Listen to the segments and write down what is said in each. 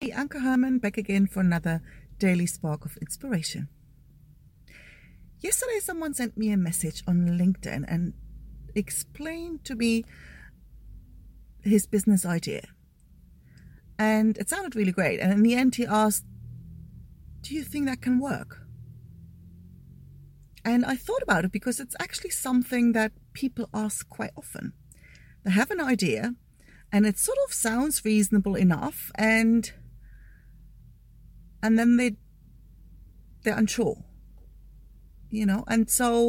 Hey, Anke Herman, back again for another Daily Spark of Inspiration. Yesterday, someone sent me a message on LinkedIn and explained to me his business idea. And it sounded really great. And in the end, he asked, do you think that can work? And I thought about it because it's actually something that people ask quite often. They have an idea and it sort of sounds reasonable enough, and then they're unsure, and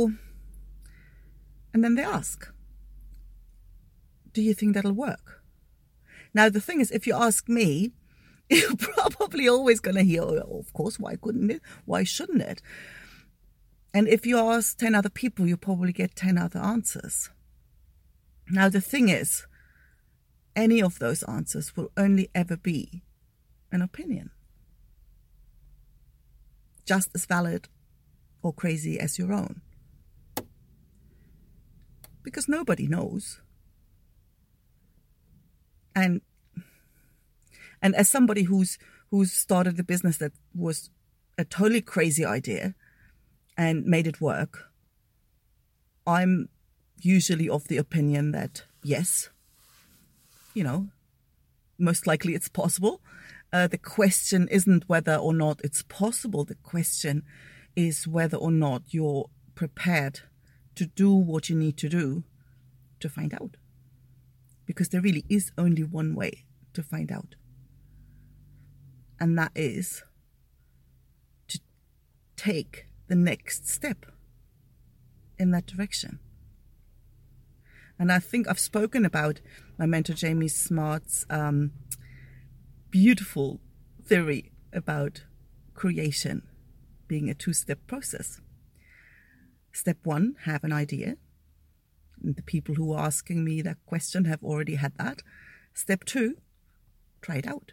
then they ask, do you think that'll work? Now, the thing is, if you ask me, you're probably always going to hear, oh, of course, why couldn't it? Why shouldn't it? And if you ask 10 other people, you'll probably get 10 other answers. Now, the thing is, any of those answers will only ever be an opinion, just as valid or crazy as your own, because nobody knows. And as somebody who's started a business that was a totally crazy idea and made it work, I'm usually of the opinion that yes, most likely it's possible. The question isn't whether or not it's possible. The question is whether or not you're prepared to do what you need to do to find out. Because there really is only one way to find out. And that is to take the next step in that direction. And I think I've spoken about my mentor Jamie Smart's beautiful theory about creation being a 2-step process. Step 1, have an idea. And the people who are asking me that question have already had that. Step 2, try it out.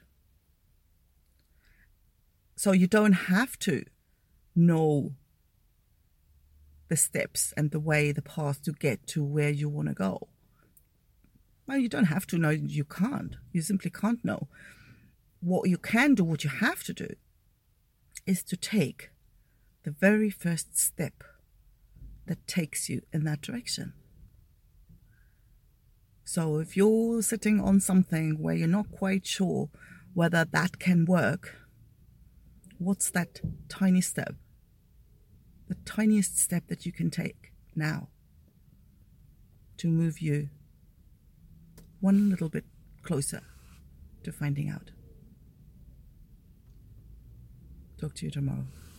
So you don't have to know the steps and the path to get to where you want to go. Well, you don't have to know. You can't. You simply can't know. What you can do, what you have to do, is to take the very first step that takes you in that direction. So if you're sitting on something where you're not quite sure whether that can work, what's that tiny step? The tiniest step that you can take now to move you one little bit closer to finding out. Talk to you tomorrow.